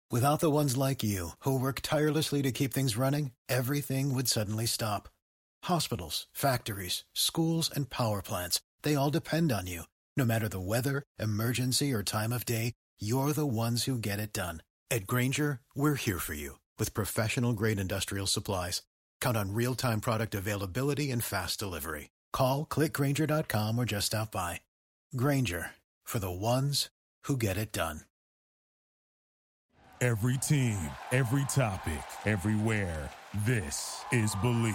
Without the ones like you, who work tirelessly to keep things running, everything would suddenly stop. Hospitals, factories, schools, and power plants, they all depend on you. No matter the weather, emergency, or time of day, you're the ones who get it done. At Grainger, we're here for you with professional-grade industrial supplies. Count on real-time product availability and fast delivery. Call, click Grainger.com, or just stop by. Grainger, for the ones who get it done. Every team, every topic, everywhere. This is Believe.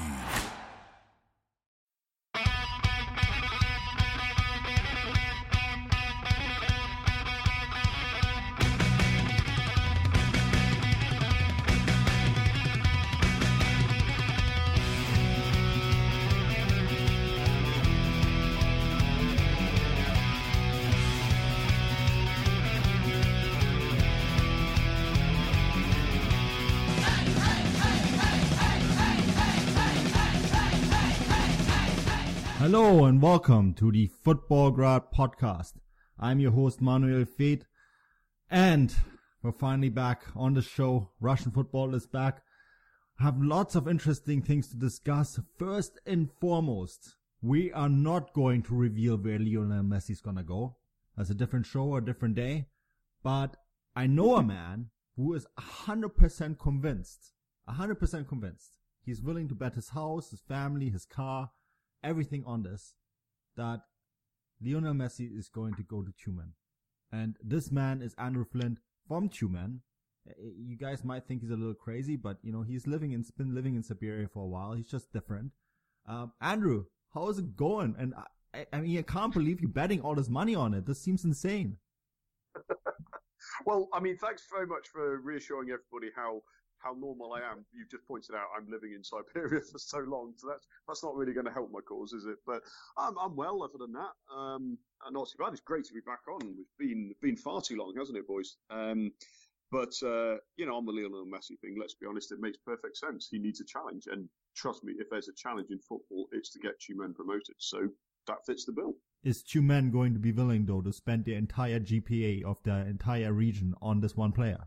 Hello and welcome to the Football Grad podcast. I'm your host Manuel Feth, and we're finally back on the show. Russian football is back. I have lots of interesting things to discuss. First and foremost, we are not going to reveal where Lionel Messi is gonna go. That's a different show, a different day. But I know a man who is 100% convinced. He's willing to bet his house, his family, his car, everything on this, that Lionel Messi is going to go to Tumen. And this man is Andrew Flint from Tumen. You guys might think he's a little crazy, but you know, he's been living in Siberia for a while. He's just different. Andrew, how is it going? And I mean, I can't believe you're betting all this money on it. This seems insane. Well, I mean, thanks very much for reassuring everybody how normal I am. You've just pointed out I'm living in Siberia for so long, so that's not really going to help my cause, is it? But I'm well other than that. And not too bad. It's great to be back on. It's been far too long, hasn't it, boys? But you know, on the Lionel Messi thing, let's be honest, it makes perfect sense. He needs a challenge, and trust me, if there's a challenge in football, it's to get Tumen promoted. So that fits the bill. Is Tumen going to be willing, though, to spend the entire GPA of the entire region on this one player?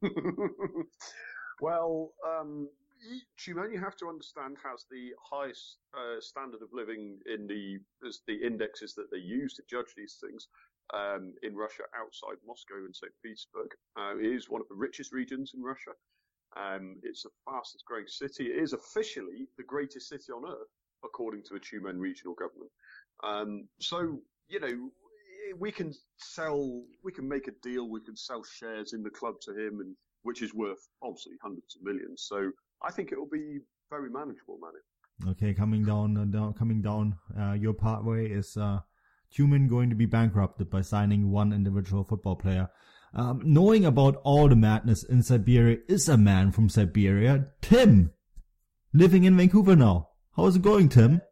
Well, Tumen, you have to understand, has the highest standard of living in the indexes that they use to judge these things in Russia, outside Moscow and St. Petersburg. It is one of the richest regions in Russia. It's the fastest growing city. It is officially the greatest city on earth, according to the Tumen regional government. So, you know, we can make a deal, we can sell shares in the club to him, and which is worth, obviously, hundreds of millions. So I think it will be very manageable, Manu. Okay, coming down, your pathway is Tumen going to be bankrupted by signing one individual football player. Knowing about all the madness in Siberia is a man from Siberia, Tim, living in Vancouver now. How's it going, Tim?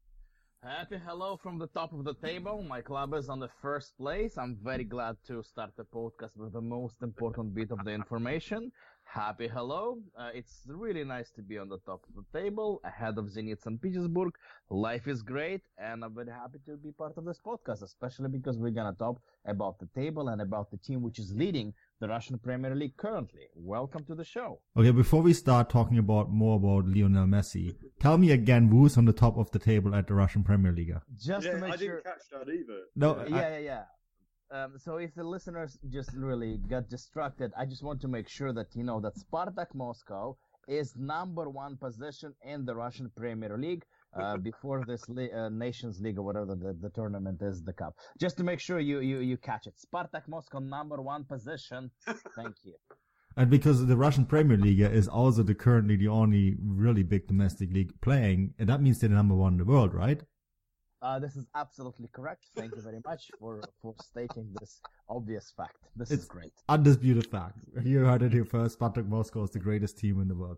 Happy hello from the top of the table. My club is on the first place. I'm very glad to start the podcast with the most important bit of the information. Happy hello. It's really nice to be on the top of the table, ahead of Zenit St. Petersburg. Life is great, and I'm very happy to be part of this podcast, especially because we're going to talk about the table and about the team which is leading the Russian Premier League currently. Welcome to the show. Okay, before we start talking more about Lionel Messi, tell me again who's on the top of the table at the Russian Premier League. Just to make I sure. didn't catch that either. No, Yeah. So if the listeners just really got distracted, I just want to make sure that you know that Spartak Moscow is number one position in the Russian Premier League before this Nations League or whatever the tournament is, the cup. Just to make sure you catch it. Spartak Moscow, number one position. Thank you. And because the Russian Premier League is also currently the only really big domestic league playing, and that means they're the number one in the world, right? This is absolutely correct. Thank you very much for stating this obvious fact. This is great. Undisputed fact. You heard it here first. Spartak Moscow is the greatest team in the world.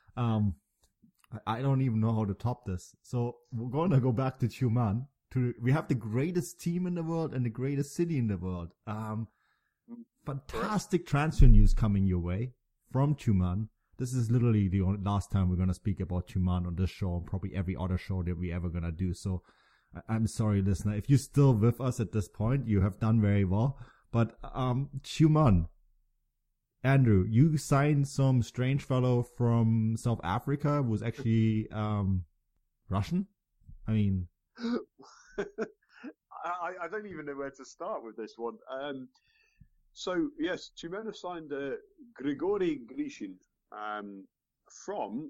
I don't even know how to top this. So we're going to go back to Tumen. We have the greatest team in the world and the greatest city in the world. Fantastic transfer news coming your way from Tumen. This is literally the last time we're going to speak about Tumen on this show and probably every other show that we're ever going to do. So I'm sorry, listener. If you're still with us at this point, you have done very well. But Tumen, Andrew, you signed some strange fellow from South Africa who was actually Russian. I mean, I don't even know where to start with this one. So yes, Chimeno signed Grigory Grishin from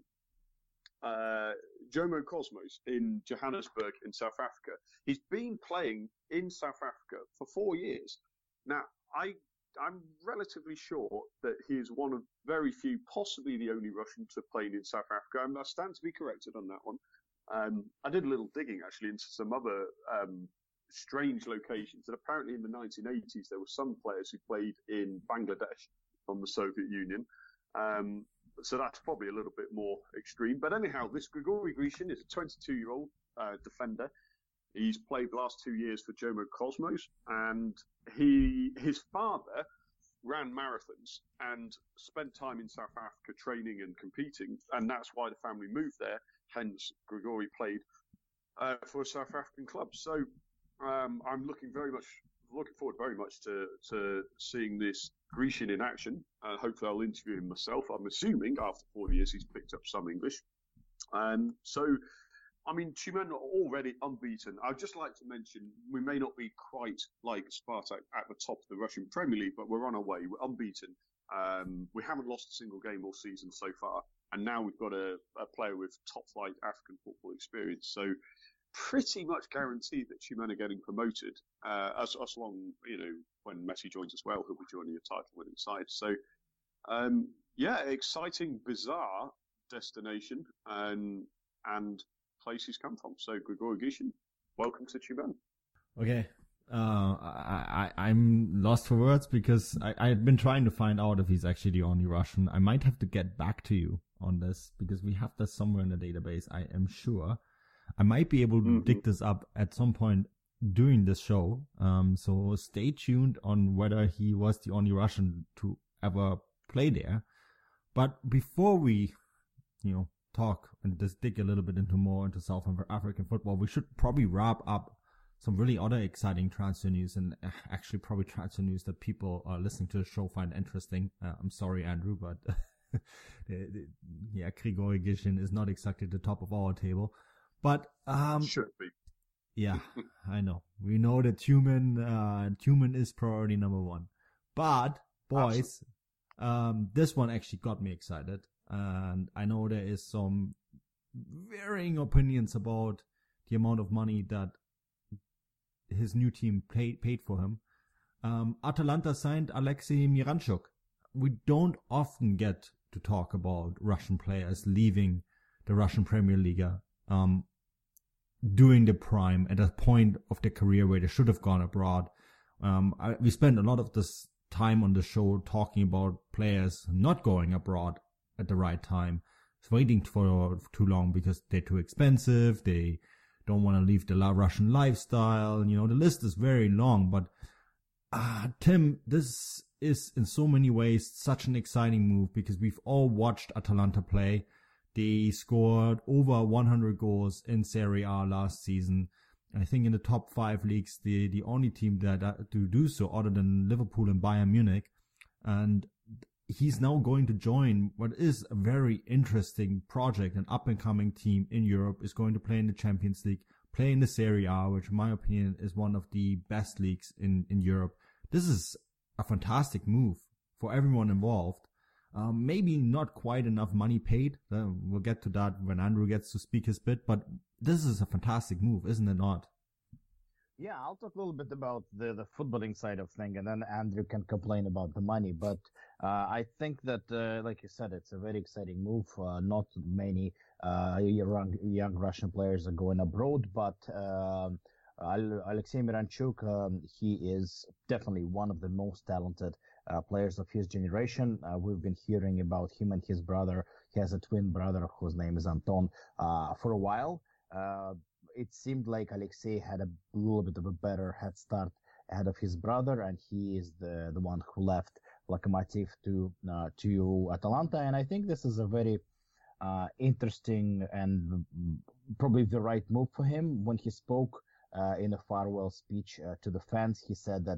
Jomo Cosmos in Johannesburg in South Africa. He's been playing in South Africa for 4 years. Now, I'm relatively sure that he is one of very few, possibly the only Russian to play in South Africa. I stand to be corrected on that one. I did a little digging actually into some other strange locations, and apparently in the 1980s there were some players who played in Bangladesh from the Soviet Union. So that's probably a little bit more extreme. But anyhow, this Grigory Grishin is a 22-year-old defender. He's played the last 2 years for Jomo Cosmos, and his father ran marathons and spent time in South Africa training and competing, and that's why the family moved there. Hence, Grigory played for a South African club. So I'm looking forward very much to seeing this Grishin in action. Hopefully, I'll interview him myself. I'm assuming after 4 years he's picked up some English. So, I mean, Chimeno already unbeaten. I'd just like to mention we may not be quite like Spartak at the top of the Russian Premier League, but we're on our way. We're unbeaten. We haven't lost a single game all season so far, and now we've got a player with top-flight African football experience. So, pretty much guaranteed that Chimeno getting promoted, as long, when Messi joins as well, he'll be joining a title-winning side. So, exciting, bizarre destination and place he's come from. So, Grigory Grishin, welcome to Chimeno. Okay. I'm lost for words because I've been trying to find out if he's actually the only Russian. I might have to get back to you on this because we have this somewhere in the database, I am sure. I might be able to dig this up at some point during this show. So stay tuned on whether he was the only Russian to ever play there. But before we, talk and just dig a little bit into South African football, we should probably wrap up some really other exciting transfer news, and actually probably transfer news that people listening to the show find interesting. I'm sorry, Andrew, but Grigory Grishin is not exactly the top of our table. But should be. Yeah, I know. We know that human is priority number one. But boys, this one actually got me excited, and I know there is some varying opinions about the amount of money that his new team paid for him. Atalanta signed Alexei Miranchuk. We don't often get to talk about Russian players leaving the Russian Premier League during the prime, at a point of their career where they should have gone abroad. We spent a lot of this time on the show talking about players not going abroad at the right time, waiting for too long because they're too expensive, they don't want to leave the Russian lifestyle. The list is very long, but Tim, this is in so many ways such an exciting move because we've all watched Atalanta play. They scored over 100 goals in Serie A last season. I think in the top 5 leagues, the only team that to do so other than Liverpool and Bayern Munich. And he's now going to join what is a very interesting project. An up-and-coming team in Europe is going to play in the Champions League, play in the Serie A, which in my opinion is one of the best leagues in Europe. This is a fantastic move for everyone involved. Maybe not quite enough money paid. We'll get to that when Andrew gets to speak his bit, but this is a fantastic move, isn't it not? Yeah, I'll talk a little bit about the footballing side of things, and then Andrew can complain about the money. But I think that, like you said, it's a very exciting move. Not many young Russian players are going abroad, but Alexei Miranchuk, he is definitely one of the most talented players of his generation. We've been hearing about him and his brother. He has a twin brother whose name is Anton for a while. It seemed like Alexei had a little bit of a better head start ahead of his brother, and he is the one who left Lokomotiv to Atalanta. And I think this is a very interesting and probably the right move for him. When he spoke in a farewell speech to the fans, he said that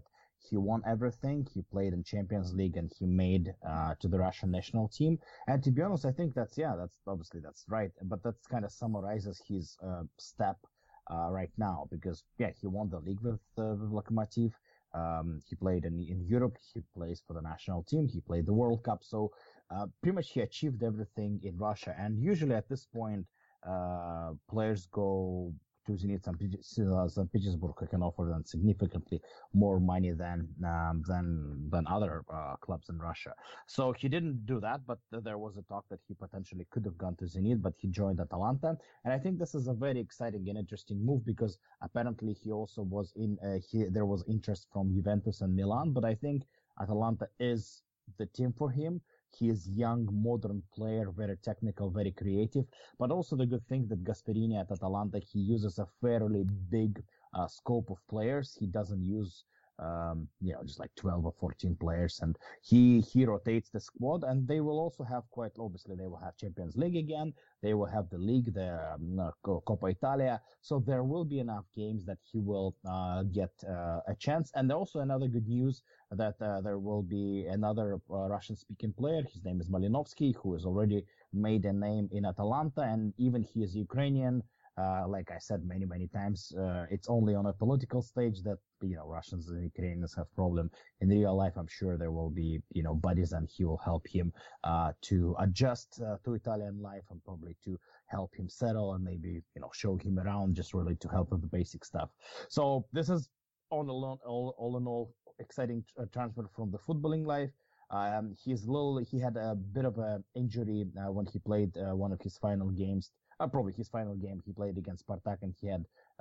He won everything. He played in Champions League and he made to the Russian national team. And to be honest, I think that's right. But that kind of summarizes his step right now, because he won the league with Lokomotiv. He played in Europe. He plays for the national team. He played the World Cup. So pretty much he achieved everything in Russia. And usually at this point, players go to Zenit St. Petersburg, who can offer them significantly more money than other clubs in Russia. So he didn't do that, but there was a talk that he potentially could have gone to Zenit, but he joined Atalanta. And I think this is a very exciting and interesting move, because apparently he also was there was interest from Juventus and Milan, but I think Atalanta is the team for him. He is young, modern player, very technical, very creative. But also the good thing that Gasperini at Atalanta, he uses a fairly big scope of players. He doesn't use, just like 12 or 14 players. And he rotates the squad. And they will also have they will have Champions League again. They will have the league, the Coppa Italia. So there will be enough games that he will get a chance. And also another good news that there will be another Russian-speaking player. His name is Malinovsky, who has already made a name in Atalanta, and even he is Ukrainian. Like I said many, many times, it's only on a political stage that, Russians and Ukrainians have problem. In real life, I'm sure there will be, buddies, and he will help him to adjust to Italian life, and probably to help him settle, and maybe, show him around, just really to help with the basic stuff. So this is all in all, exciting transfer from the footballing life. He had a bit of an injury when he played one of his final games. Probably his final game he played against Spartak, and he had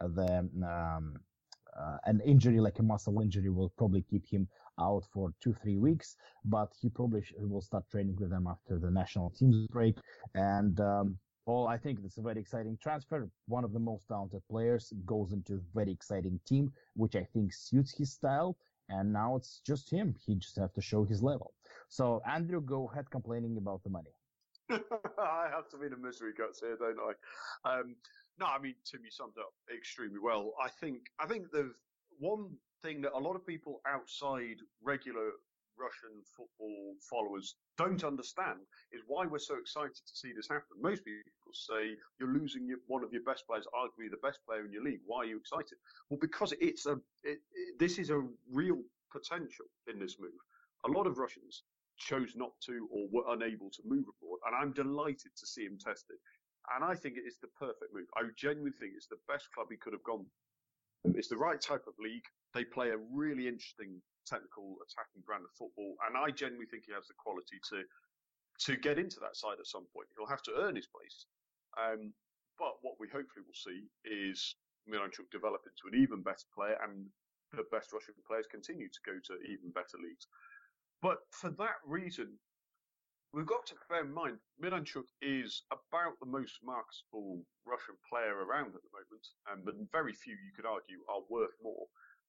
an injury, like a muscle injury, will probably keep him out for 2-3 weeks, but he probably will start training with them after the national team's break. And I think it's a very exciting transfer. One of the most talented players goes into a very exciting team, which I think suits his style. And now it's just him. He just have to show his level. So, Andrew, go ahead complaining about the money. I have to be the misery guts here, don't I? No, I mean, Tim, you summed up extremely well. I think the one thing that a lot of people outside regular Russian football followers don't understand is why we're so excited to see this happen. Most people say you're losing one of your best players, arguably the best player in your league. Why are you excited? Well, because this is a real potential in this move. A lot of Russians chose not to or were unable to move abroad, and I'm delighted to see him tested. And I think it is the perfect move. I genuinely think it's the best club he could have gone. It's the right type of league. They play a really interesting technical attacking brand of football, and I genuinely think he has the quality to get into that side at some point. He'll have to earn his place. But what we hopefully will see is Miranchuk develop into an even better player, and the best Russian players continue to go to even better leagues. But for that reason, we've got to bear in mind, Miranchuk is about the most marketable Russian player around at the moment, but very few, you could argue, are worth more.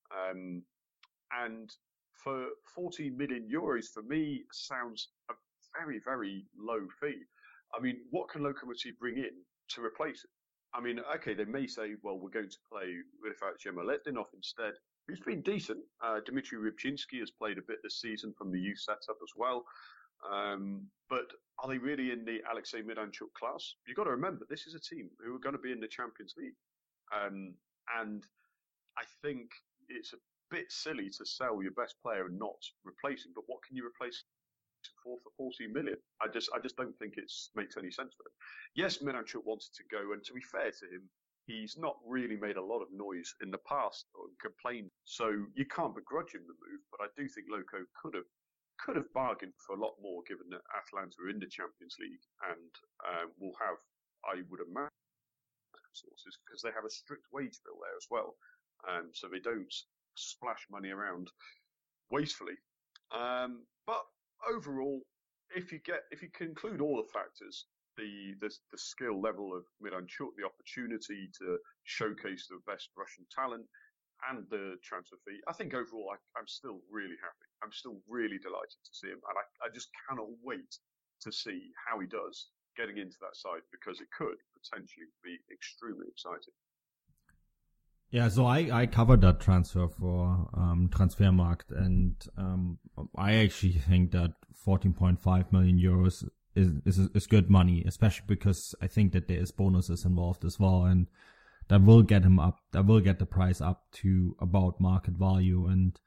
And for 14 million euros, for me, sounds a very, very low fee. I mean, what can Lokomotiv bring in to replace it? I mean, okay, they may say, well, we're going to play without Zhemaletdinov instead, who's been decent. Dmitry Rybczynski has played a bit this season from the youth setup as well. But are they really in the Alexei Miranchuk class? You've got to remember, this is a team who are going to be in the Champions League. And I think it's a bit silly to sell your best player and not replace him. But what can you replace him for 14 million? I just don't think it makes any sense for him. Yes, Miranchuk wanted to go, and to be fair to him, he's not really made a lot of noise in the past or complained. So you can't begrudge him the move, but I do think Loko could have bargained for a lot more, given that Atalanta are in the Champions League and will have, I would imagine, resources, because they have a strict wage bill there as well. So they don't splash money around wastefully. But overall, if you conclude all the factors, the skill level of Miranchuk, the opportunity to showcase the best Russian talent, and the transfer fee, I think overall I'm still really happy. I'm still really delighted to see him, and I just cannot wait to see how he does getting into that side, because it could potentially be extremely exciting. Yeah, so I covered that transfer for Transfermarkt, and I actually think that 14.5 million euros is good money, especially because I think that there is bonuses involved as well, and that will get him up. That will get the price up to about market value, and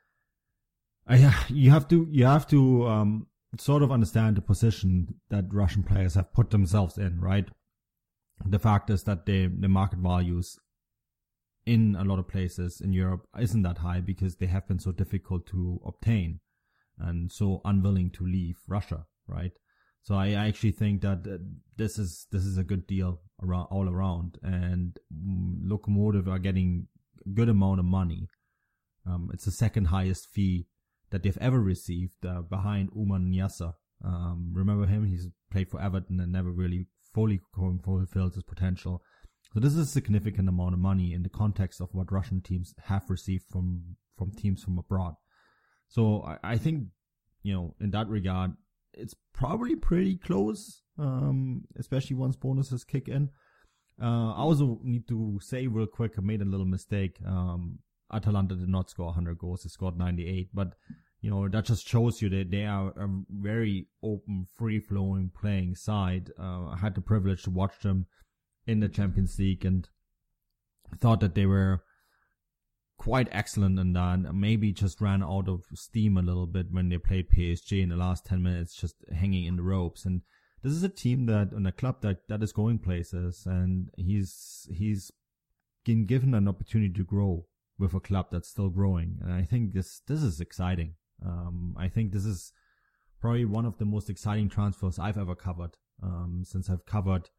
you have to sort of understand the position that Russian players have put themselves in, right? The fact is that the market values in a lot of places in Europe isn't that high because they have been so difficult to obtain and so unwilling to leave Russia, right? So I actually think that this is a good deal all around, and Lokomotiv are getting a good amount of money. It's the second highest fee that they've ever received, behind Uman Nyasa. Remember him? He's played for Everton and never really fully fulfilled his potential. So this is a significant amount of money in the context of what Russian teams have received from teams from abroad. So I think, in that regard, it's probably pretty close, especially once bonuses kick in. I also need to say real quick, I made a little mistake. Atalanta did not score 100 goals. They scored 98. But, that just shows you that they are a very open, free-flowing playing side. I had the privilege to watch them in the Champions League and thought that they were quite excellent in that. Maybe just ran out of steam a little bit when they played PSG in the last 10 minutes, just hanging in the ropes. And this is a team and a club that is going places, and he's been given an opportunity to grow with a club that's still growing. And I think this is exciting. I think this is probably one of the most exciting transfers I've ever covered, since I've covered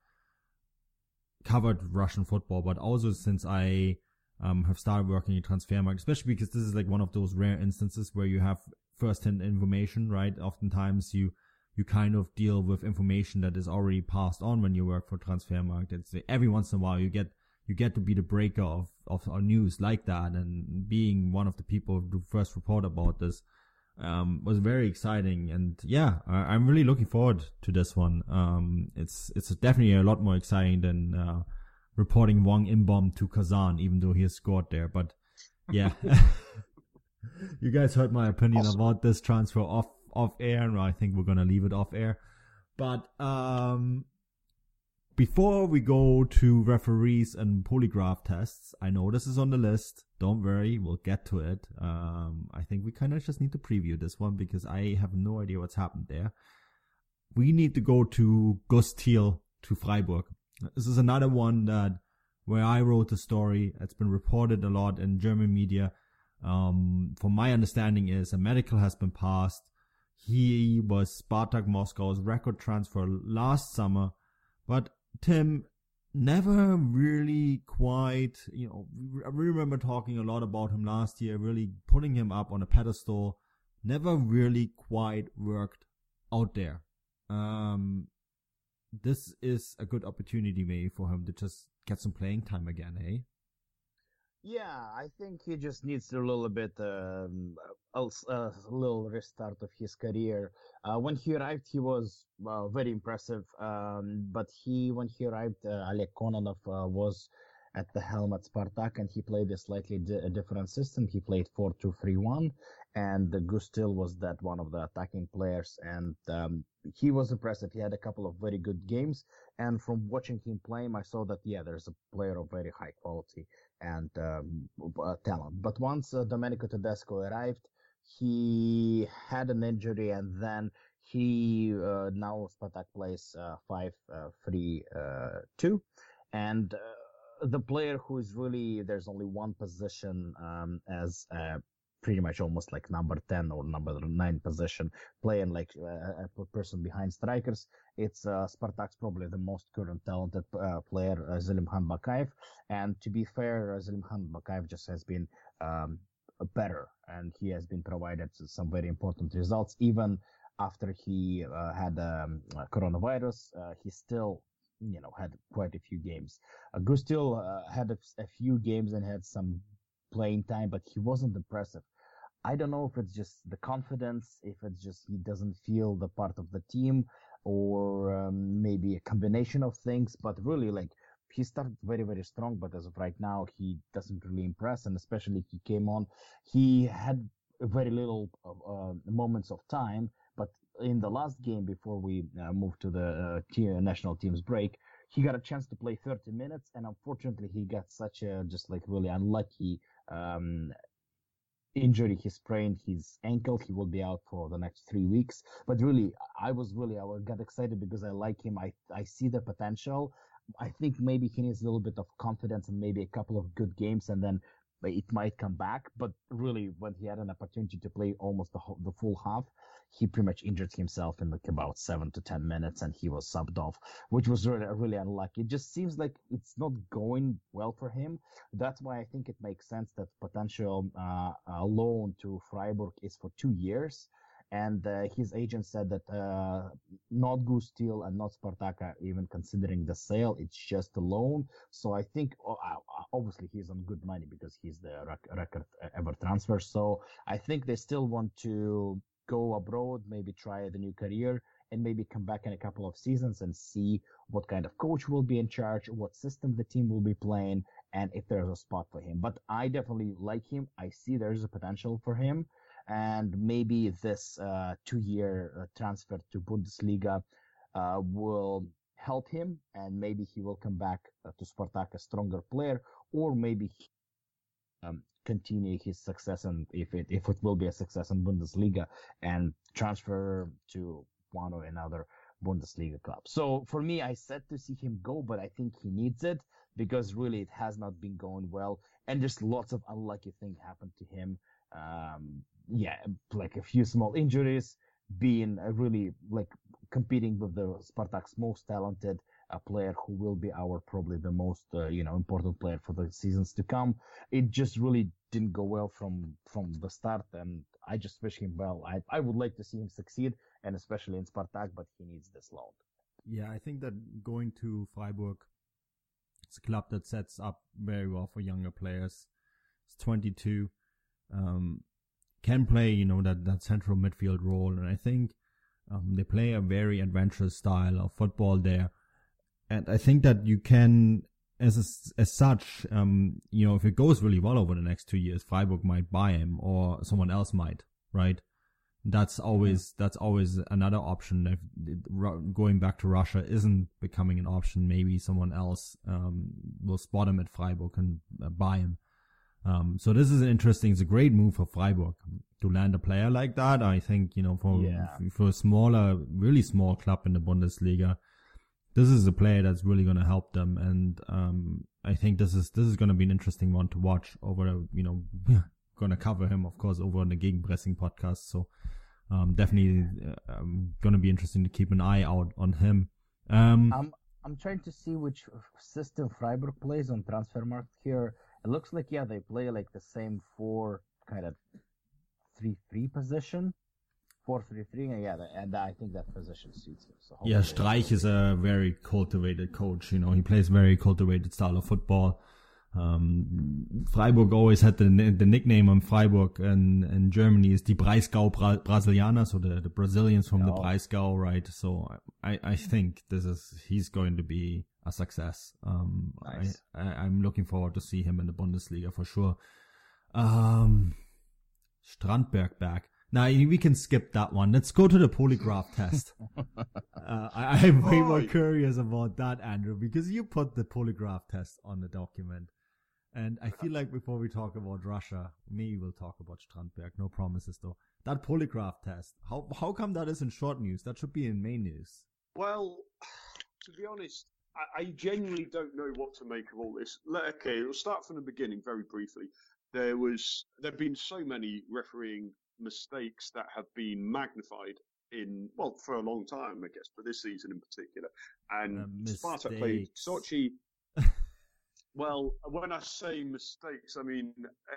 Russian football, but also since I have started working in Transfermarkt, especially because this is like one of those rare instances where you have first-hand information, right? Oftentimes you kind of deal with information that is already passed on when you work for Transfermarkt. It's every once in a while you get to be the breaker of our news like that, and being one of the people who first report about this was very exciting. And yeah, I'm really looking forward to this one. It's definitely a lot more exciting than reporting Wang Imbom to Kazan, even though he has scored there. But yeah, you guys heard my opinion about this transfer off air, and I think we're gonna leave it off air. But before we go to referees and polygraph tests, I know this is on the list. Don't worry, we'll get to it. I think we kind of just need to preview this one because I have no idea what's happened there. We need to go to Gus Thiel to Freiburg. This is another one where I wrote the story. It's been reported a lot in German media. From my understanding is a medical has been passed. He was Spartak Moscow's record transfer last summer, but Tim never really quite, I remember talking a lot about him last year, really putting him up on a pedestal, never really quite worked out there. This is a good opportunity maybe for him to just get some playing time again, eh? Yeah, I think he just needs a little bit, a little restart of his career. When he arrived, he was very impressive. But when he arrived, Oleg Kononov was at the helm at Spartak, and he played a slightly different system. He played 4-2-3-1, and Gus Thiel was that one of the attacking players, and he was impressive. He had a couple of very good games, and from watching him play, I saw that, there's a player of very high quality and talent. But once Domenico Tedesco arrived, he had an injury, and then he now Spartak plays 5-3-2, and the player who is really, there's only one position as pretty much almost like number 10 or number 9 position, playing like a person behind strikers. It's Spartak's probably the most current talented player, Zelimkhan Bakayev. And to be fair, Zelimkhan Bakayev just has been better, and he has been provided some very important results. Even after he had coronavirus, he still had quite a few games. Gus Thiel had a few games and had some playing time, but he wasn't impressive. I don't know if it's just the confidence, if it's just he doesn't feel the part of the team, or maybe a combination of things. But really, like, he started very, very strong, but as of right now, he doesn't really impress. And especially he came on, he had very little moments of time. But in the last game before we moved to the national team's break, he got a chance to play 30 minutes, and unfortunately, he got such a just like really unlucky injury. He sprained his ankle. He will be out for the next 3 weeks. But really, I got excited because I like him. I see the potential. I think maybe he needs a little bit of confidence and maybe a couple of good games, and then it might come back. But really, when he had an opportunity to play almost the full half, he pretty much injured himself in like about 7 to 10 minutes, and he was subbed off, which was really, really unlucky. It just seems like it's not going well for him. That's why I think it makes sense that potential loan to Freiburg is for 2 years. And his agent said that not GuSteel and not Spartak are even considering the sale. It's just a loan. So I think, obviously, he's on good money because he's the record ever transfer. So I think they still want to go abroad, maybe try the new career, and maybe come back in a couple of seasons and see what kind of coach will be in charge, what system the team will be playing, and if there's a spot for him. But I definitely like him. I see there's a potential for him. And maybe this 2-year transfer to Bundesliga will help him, and maybe he will come back to Spartak a stronger player, or maybe continue his success, and if it will be a success in Bundesliga, and transfer to one or another Bundesliga club. So for me, I said to see him go, but I think he needs it because really it has not been going well, and there's lots of unlucky things happened to him. Like a few small injuries, being really like competing with the Spartak's most talented player, who will be probably the most important player for the seasons to come. It just really didn't go well from the start, and I just wish him well. I would like to see him succeed, and especially in Spartak, but he needs this loan. Yeah, I think that going to Freiburg, it's a club that sets up very well for younger players. It's 22. Can play, that central midfield role. And I think they play a very adventurous style of football there. And I think that you can, as such, if it goes really well over the next 2 years, Freiburg might buy him or someone else might, right? That's always another option. If going back to Russia isn't becoming an option, maybe someone else will spot him at Freiburg and buy him. So this is it's a great move for Freiburg to land a player like that. I think, for a smaller, really small club in the Bundesliga, this is a player that's really going to help them. And, I think this is going to be an interesting one to watch over, going to cover him, of course, over on the Gegenpressing podcast. So, definitely, going to be interesting to keep an eye out on him. I'm trying to see which system Freiburg plays on Transfermarkt here. It looks like, they play like the same 4 kind of 3-3 position. 4-3-3, and I think that position suits him. So Streich is a very cultivated coach. He plays very cultivated style of football. Freiburg always had the nickname on Freiburg in Germany is die Breisgau Brasilianer, so the Brazilians from the Breisgau, right? So I think he's going to be a success. Nice. I'm looking forward to see him in the Bundesliga for sure. Strandberg back. Now we can skip that one. Let's go to the polygraph test. I'm way more curious about that, Andrew, because you put the polygraph test on the document. And I feel like before we talk about Russia, maybe we'll talk about Strandberg. No promises though. That polygraph test, how come that isn't short news? That should be in main news. Well, to be honest, I genuinely don't know what to make of all this. Okay, we'll start from the beginning very briefly. There've been so many refereeing mistakes that have been magnified for a long time, I guess, but this season in particular. And Spartak played Sochi. Well, when I say mistakes, I mean,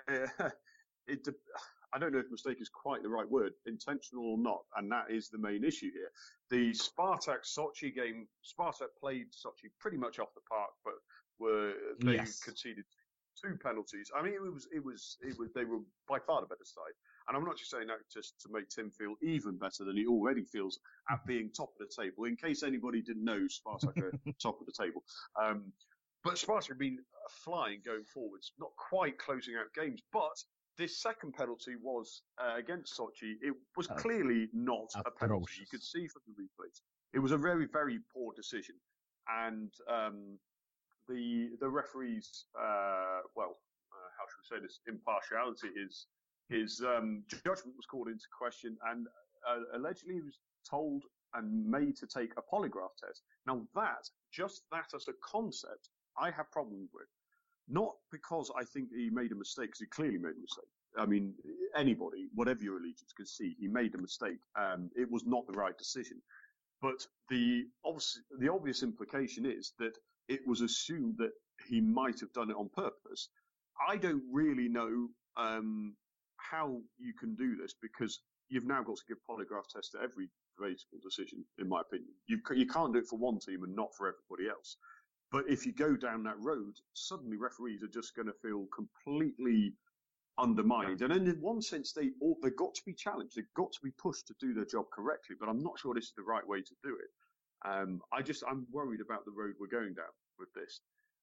I don't know if mistake is quite the right word, intentional or not, and that is the main issue here. The Spartak-Sochi game, Spartak played Sochi pretty much off the park, but they conceded 2 penalties. I mean, they were by far the better side. And I'm not just saying that just to make Tim feel even better than he already feels at being top of the table. In case anybody didn't know, Spartak are top of the table. But Sparta have been flying going forwards, not quite closing out games. But this second penalty was against Sochi. It was clearly not a penalty. You could see from the replays. It was a very, very poor decision. And the referee's, how should we say this, impartiality, his judgment was called into question, and allegedly he was told and made to take a polygraph test. Now just that as a concept, I have problems with. Not because I think he made a mistake, because he clearly made a mistake. I mean, anybody, whatever your allegiance, can see he made a mistake. It was not the right decision. But the obvious implication is that it was assumed that he might have done it on purpose. I don't really know how you can do this, because you've now got to give polygraph tests to every debatable decision, in my opinion. You can't do it for one team and not for everybody else. But if you go down that road, suddenly referees are just going to feel completely undermined. And in one sense, they've got to be challenged. They've got to be pushed to do their job correctly. But I'm not sure this is the right way to do it. I'm worried about the road we're going down with this.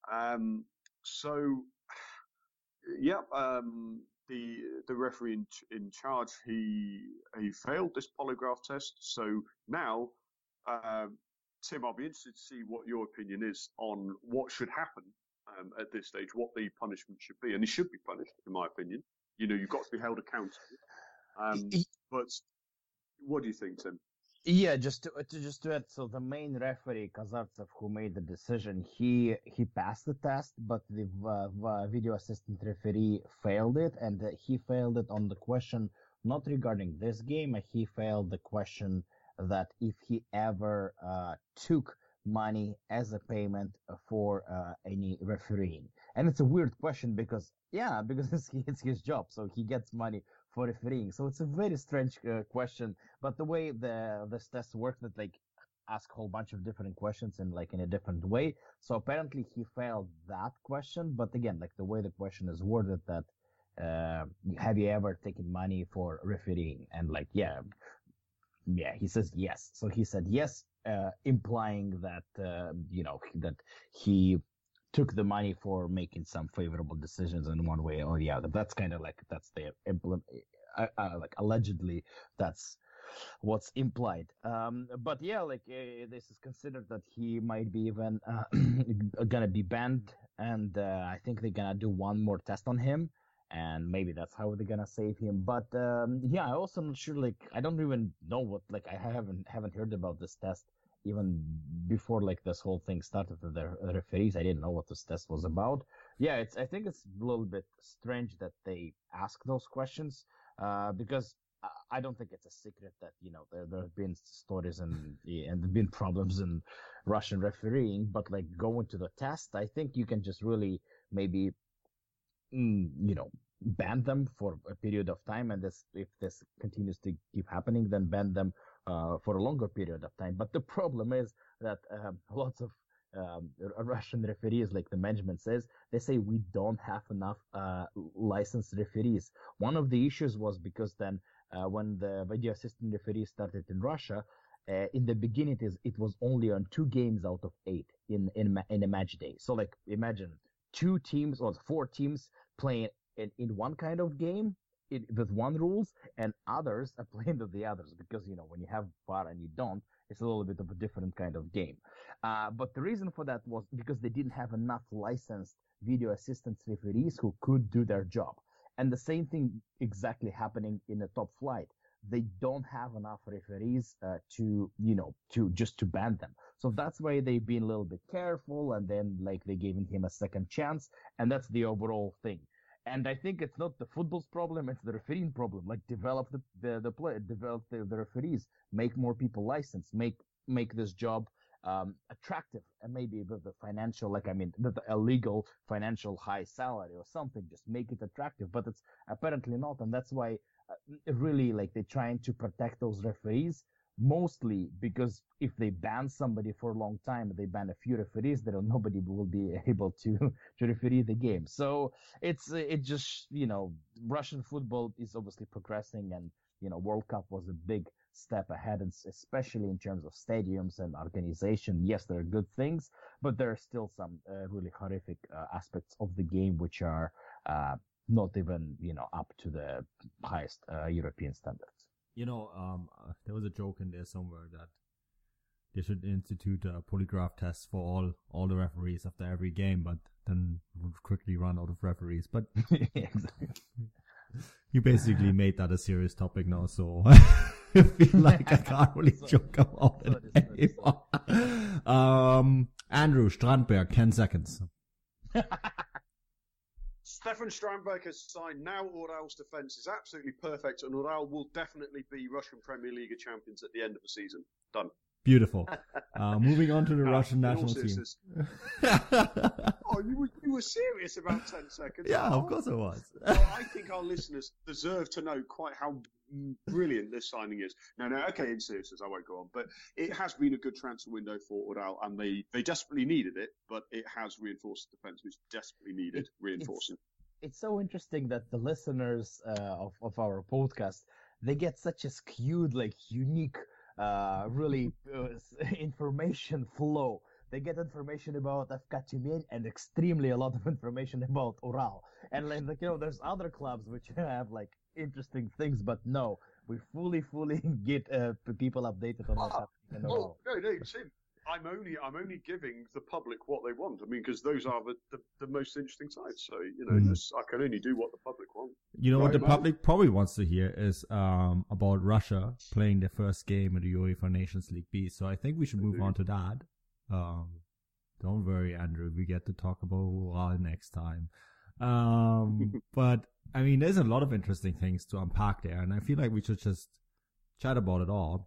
The referee in charge, he failed this polygraph test. So now, Tim, I'll be interested to see what your opinion is on what should happen at this stage, what the punishment should be. And he should be punished, in my opinion. You've got to be held accountable. But what do you think, Tim? Yeah, just to add, so the main referee, Kazartsev, who made the decision, he passed the test, but the video assistant referee failed it, and he failed it on the question not regarding this game. He failed the question that if he ever took money as a payment for any refereeing. And it's a weird question because it's his job, so he gets money for refereeing. So it's a very strange question. But the way this test works, that like ask a whole bunch of different questions in a different way. So apparently he failed that question. But again, like the way the question is worded, that have you ever taken money for refereeing? And he says yes. So he said yes, implying that that he took the money for making some favorable decisions in one way or the other. That's kind of that's the allegedly that's what's implied. But this is considered that he might be even gonna be banned, and I think they're gonna do one more test on him, and maybe that's how they're gonna save him. But I also not sure. I don't even know what. I haven't heard about this test even before this whole thing started with the referees. I didn't know what this test was about. Yeah, I think it's a little bit strange that they ask those questions, because I don't think it's a secret that there have been stories and there have been problems in Russian refereeing. But going to the test, I think you can just really maybe ban them for a period of time, and if this continues to keep happening, then ban them for a longer period of time. But the problem is that lots of Russian referees, like the management says, they say we don't have enough licensed referees. One of the issues was because then when the video assistant referee started in Russia, in the beginning it was only on 2 games out of 8 in a match day. So imagine 2 teams or 4 teams playing in one kind of game with one rules, and others are playing with the others, because when you have VAR and you don't, it's a little bit of a different kind of game. But the reason for that was because they didn't have enough licensed video assistant referees who could do their job. And the same thing exactly happening in the top flight. They don't have enough referees to ban them. So that's why they've been a little bit careful, and then they gave him a second chance, and that's the overall thing. And I think it's not the football's problem, it's the refereeing problem. develop the referees, make more people licensed, make this job attractive, and maybe with the financial, with a legal financial high salary or something, just make it attractive. But it's apparently not, and that's why really they're trying to protect those referees, mostly because if they ban somebody for a long time, they ban a few referees, then nobody will be able to referee the game. So it just Russian football is obviously progressing, and World Cup was a big step ahead, and especially in terms of stadiums and organization. Yes, there are good things, but there are still some really horrific aspects of the game which are not even, up to the highest European standards. There was a joke in there somewhere that they should institute polygraph tests for all the referees after every game, but then would quickly run out of referees. But Exactly. You basically made that a serious topic now, so I feel like I can't really joke about it anymore. Andrew Strandberg, 10 seconds. Stefan Strandberg has signed. Now Ural's defence is absolutely perfect, and Ural will definitely be Russian Premier League champions at the end of the season. Done. Beautiful. Moving on to the Russian national team. Oh, you were serious about 10 seconds? Yeah, of course I was. I think our listeners deserve to know quite how brilliant this signing is. No, okay, in seriousness, I won't go on. But it has been a good transfer window for Ural, and they desperately needed it, but it has reinforced the defence, which desperately needed reinforcing. It's so interesting that the listeners of our podcast, they get such a skewed, unique really information flow. They get information about FK Tyumen and extremely a lot of information about Ural. And there's other clubs which have interesting things, but no, we fully get people updated on what's happening in Ural. No, Tim, I'm only giving the public what they want. I mean, because those are the most interesting sides. So I can only do what the public want. What the public probably wants to hear is about Russia playing their first game in the UEFA Nations League B. So I think we should move on to that. Don't worry, Andrew. We get to talk about Ural next time. But I mean, there's a lot of interesting things to unpack there, and I feel like we should just chat about it all.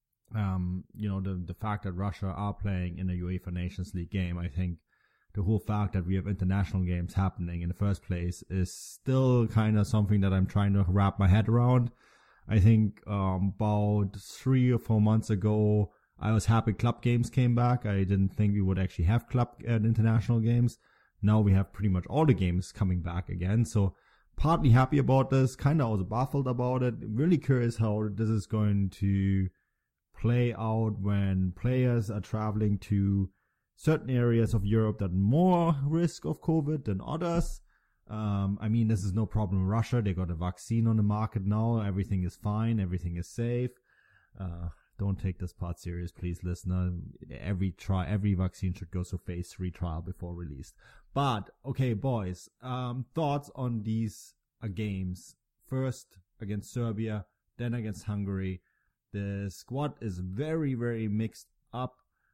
The fact that Russia are playing in a UEFA Nations League game, I think the whole fact that we have international games happening in the first place is still kind of something that I'm trying to wrap my head around. I think about 3 or 4 months ago, I was happy club games came back. I didn't think we would actually have club and international games. Now we have pretty much all the games coming back again. So partly happy about this, kind of also baffled about it. Really curious how this is going to play out when players are traveling to certain areas of Europe that are more risk of COVID than others. I mean, this is no problem in Russia. They got a vaccine on the market now. Everything is fine. Everything is safe. Don't take this part serious, please, listener. Every vaccine should go through phase 3 trial before release. But, okay, boys, thoughts on these games. First against Serbia, then against Hungary. The squad is very, very mixed up.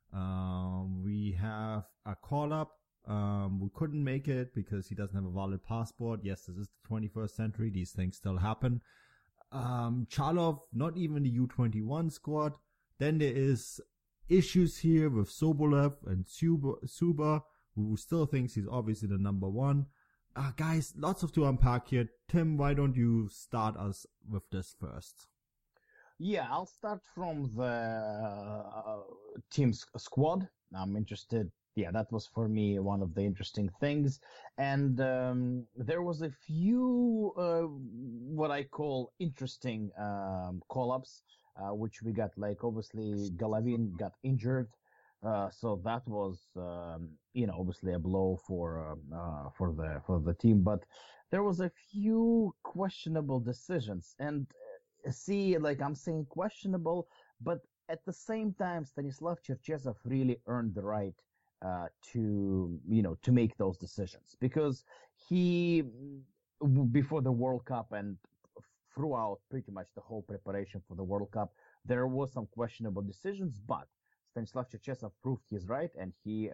We have a call-up. We couldn't make it because he doesn't have a valid passport. Yes, this is the 21st century. These things still happen. Chalov, not even the U21 squad. Then there is issues here with Sobolev and Suba, who still thinks he's obviously the number one. Guys, lots of to unpack here. Tim, why don't you start us with this first? Yeah, I'll start from the team's squad. I'm interested. Yeah, that was for me one of the interesting things. And there was a few what I call interesting call-ups, which we got, obviously Golovin got injured. So that was, obviously a blow for the team. But there was a few questionable decisions. And I'm saying questionable, but at the same time, Stanislav Cherchesov really earned the right to make those decisions, because he, before the World Cup and throughout pretty much the whole preparation for the World Cup, there was some questionable decisions, but Stanislav Cherchesov proved he's right, and we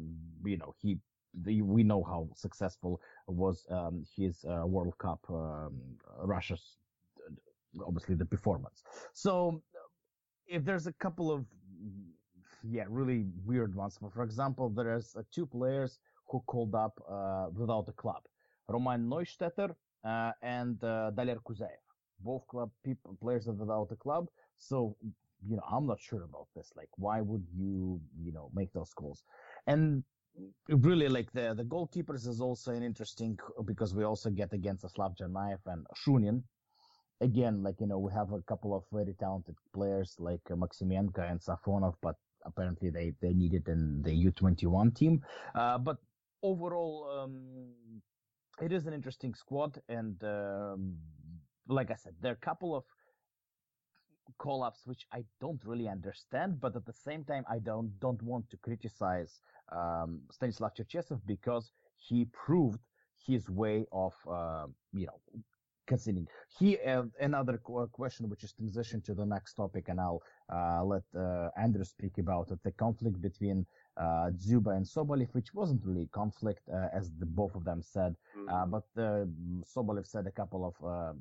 know how successful was his World Cup, Russia's, obviously, the performance. So if there's a couple of really weird ones. For example, there's 2 players who called up without a club. Roman Neustetter and Daler Kuzaev. Both players are without a club. So, I'm not sure about this. Why would you, make those calls? And really, the goalkeepers is also an interesting, because we also get against Slav Janaev and Shunin. again, we have a couple of very talented players like Maximenko and Safonov, but apparently they need it in the U21 team. But overall, it is an interesting squad, and like I said, there are a couple of call-ups which I don't really understand, but at the same time, I don't want to criticize Stanislav Cherchesov because he proved his way of, conceding. Another question, which is transition to the next topic, and I'll let Andrew speak about it, the conflict between Dzyuba and Sobolev, which wasn't really a conflict, as both of them said, but Sobolev said a couple of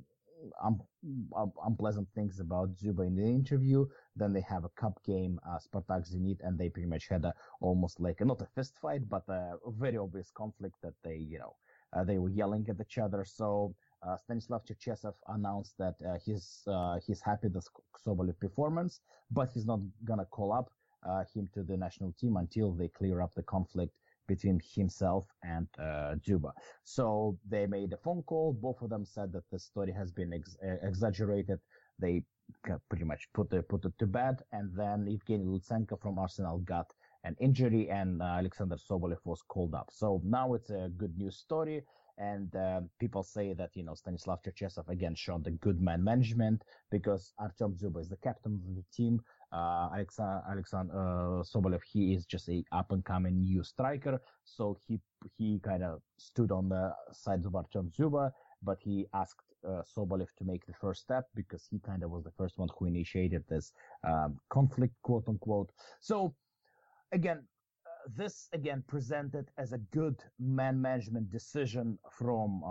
unpleasant things about Dzyuba in the interview. Then they have a cup game, Spartak Zenit, and they pretty much had almost like not a fist fight, but a very obvious conflict that they were yelling at each other. So Stanislav Cherchesov announced that he's happy with Sobolev performance, but he's not gonna call up him to the national team until they clear up the conflict between himself and Dzyuba. So they made a phone call. Both of them said that the story has been exaggerated. They pretty much put it to bed. And then Evgeny Lutsenko from Arsenal got an injury, and Alexander Sobolev was called up. So now it's a good news story. And people say that, Stanislav Cherchesov again showed the good man management because Artem Dzyuba is the captain of the team. Alexander Sobolev, he is just a up-and-coming new striker, so he kind of stood on the sides of Artem Dzyuba, but he asked Sobolev to make the first step because he kind of was the first one who initiated this conflict, quote-unquote. So, again, this again presented as a good man management decision from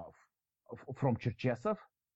Cherchesov.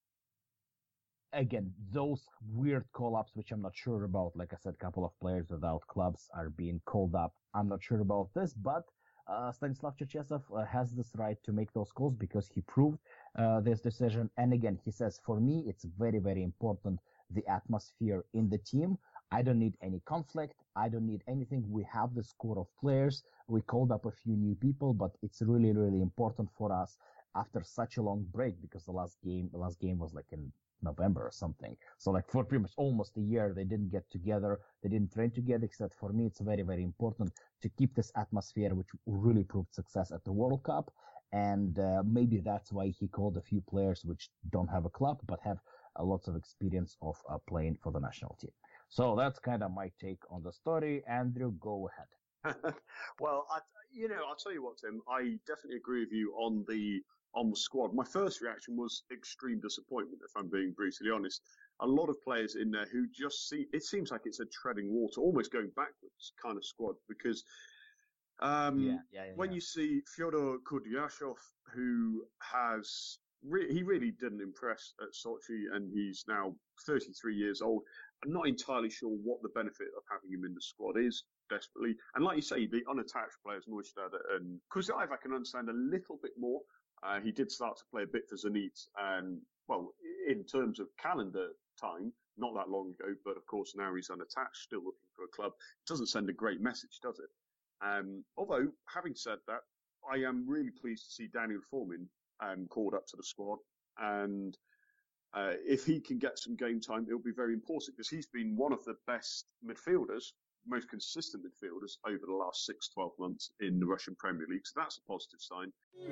Again, those weird call-ups, which I'm not sure about, like I said, a couple of players without clubs are being called up. I'm not sure about this, but Stanislav Cherchesov has this right to make those calls because he proved this decision. And again, he says, for me, it's very, very important, the atmosphere in the team. I don't need any conflict. I don't need anything. We have the core of players. We called up a few new people, but it's really, really important for us after such a long break because the last game was like in November or something. So like for pretty much almost a year, they didn't get together. They didn't train together. Except for me, it's very, very important to keep this atmosphere, which really proved success at the World Cup. And maybe that's why he called a few players which don't have a club, but have lots of experience of playing for the national team. So that's kind of my take on the story. Andrew, go ahead. Well, I'll tell you what, Tim, I definitely agree with you on the squad. My first reaction was extreme disappointment, if I'm being brutally honest. A lot of players in there who just it seems like it's a treading water, almost going backwards kind of squad, because when you see Fyodor Kurdyashov, who he really didn't impress at Sochi, and he's now 33 years old. I'm not entirely sure what the benefit of having him in the squad is, desperately. And like you say, the unattached players, Mojtad and Kuzayev, I can understand a little bit more. He did start to play a bit for Zenit, and, well, in terms of calendar time, not that long ago, but of course now he's unattached, still looking for a club. It doesn't send a great message, does it? Although, having said that, I am really pleased to see Daniel Fomin called up to the squad, and if he can get some game time, it'll be very important because he's been one of the best midfielders, most consistent midfielders over the last 6-12 months in the Russian Premier League. So that's a positive sign.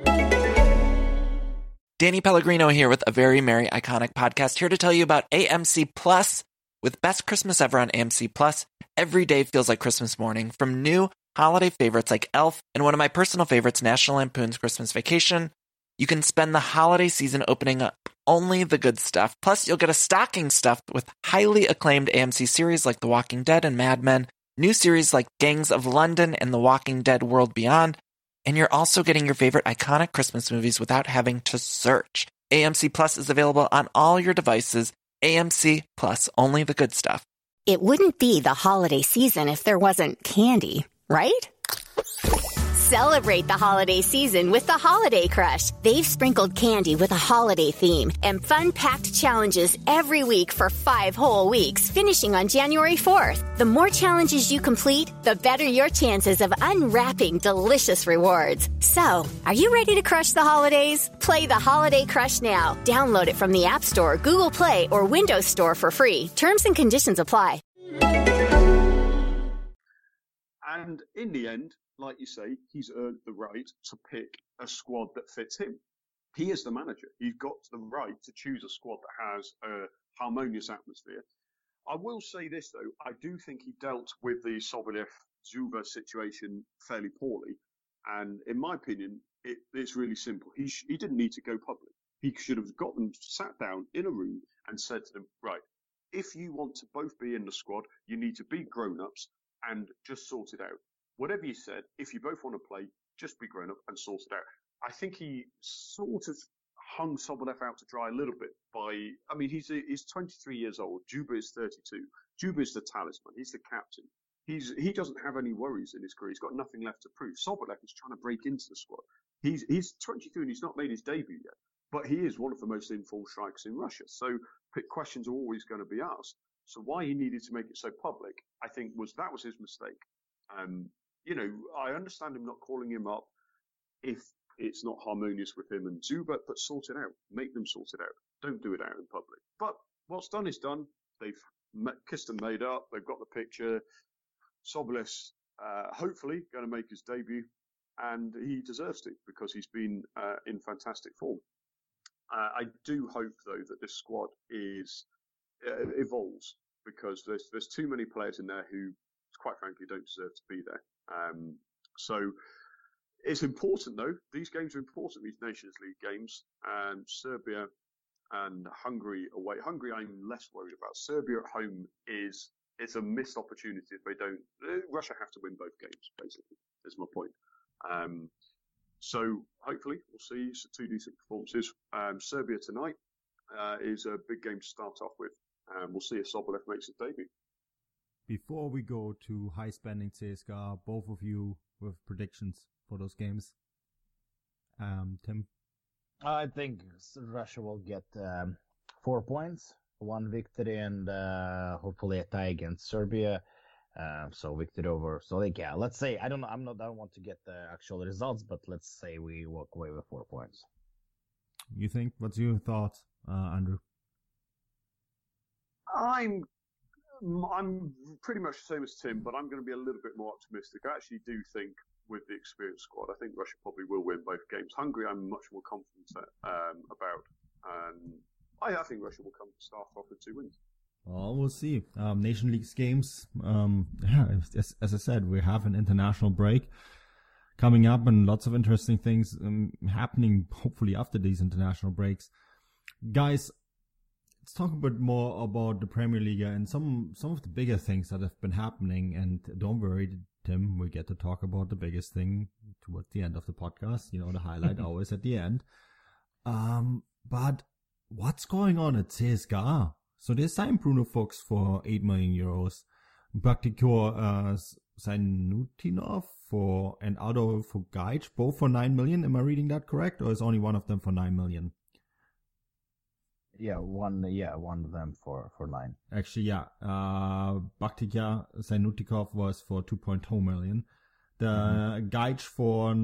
Danny Pellegrino here with a very merry iconic podcast here to tell you about AMC Plus. With best Christmas ever on AMC Plus, every day feels like Christmas morning. From new holiday favorites like Elf and one of my personal favorites, National Lampoon's Christmas Vacation, you can spend the holiday season opening up only the good stuff. Plus, you'll get a stocking stuffed with highly acclaimed AMC series like The Walking Dead and Mad Men, new series like Gangs of London and The Walking Dead World Beyond, and you're also getting your favorite iconic Christmas movies without having to search. AMC Plus is available on all your devices. AMC Plus, only the good stuff. It wouldn't be the holiday season if there wasn't candy, right? Celebrate the holiday season with the Holiday Crush. They've sprinkled candy with a holiday theme and fun-packed challenges every week for 5 whole weeks, finishing on January 4th. The more challenges you complete, the better your chances of unwrapping delicious rewards. So, are you ready to crush the holidays? Play the Holiday Crush now. Download it from the App Store, Google Play, or Windows Store for free. Terms and conditions apply. And in the end, like you say, he's earned the right to pick a squad that fits him. He is the manager. He's got the right to choose a squad that has a harmonious atmosphere. I will say this, though. I do think he dealt with the Sobolev-Dzyuba situation fairly poorly. And in my opinion, it's really simple. He didn't need to go public. He should have got them sat down in a room and said to them, right, if you want to both be in the squad, you need to be grown-ups and just sort it out. Whatever you said, if you both want to play, just be grown up and sort it out. I think he sort of hung Sobolev out to dry a little bit he's 23 years old. Dzyuba is 32. Dzyuba is the talisman. He's the captain. He doesn't have any worries in his career. He's got nothing left to prove. Sobolev is trying to break into the squad. He's 22 and he's not made his debut yet, but he is one of the most informed strikers in Russia. So questions are always going to be asked. So why he needed to make it so public, I think that was his mistake. I understand him not calling him up if it's not harmonious with him and Dzyuba, but sort it out. Make them sort it out. Don't do it out in public. But what's done is done. They've kissed and made up. They've got the picture. Sobolev's hopefully going to make his debut, and he deserves to because he's been in fantastic form. I do hope, though, that this squad evolves because there's too many players in there who, quite frankly, don't deserve to be there. So it's important, though. These games are important, these Nations League games. Serbia and Hungary away. Hungary, I'm less worried about. Serbia at home it's a missed opportunity if they don't. Russia have to win both games, basically, is my point. So hopefully we'll see two decent performances. Serbia tonight is a big game to start off with. We'll see if Sobolev makes his debut. Before we go to high-spending CSKA, both of you with predictions for those games. Tim? I think Russia will get 4 points, 1 victory, and hopefully a tie against Serbia. So victory over. So let's say I don't want to get the actual results, but let's say we walk away with 4 points. You think? What's your thought, Andrew? I'm pretty much the same as Tim, but I'm going to be a little bit more optimistic. I actually do think with the experienced squad, I think Russia probably will win both games. Hungary, I'm much more confident about. I think Russia will start off with 2 wins. Well, we'll see. Nation League games, as I said, we have an international break coming up and lots of interesting things happening hopefully after these international breaks. Guys, let's talk a bit more about the Premier League and some of the bigger things that have been happening. And don't worry, Tim, we get to talk about the biggest thing towards the end of the podcast. The highlight always at the end. But what's going on at CSKA? So they signed Bruno Fuchs for 8 million euros. Baktikor Saynutinov and Adolfo Gajic, both for 9 million. Am I reading that correct? Or is only one of them for 9 million? Yeah, one of them for 9. Actually, yeah. Baktikor Saynutikov was for 2.2 million. The Gajic for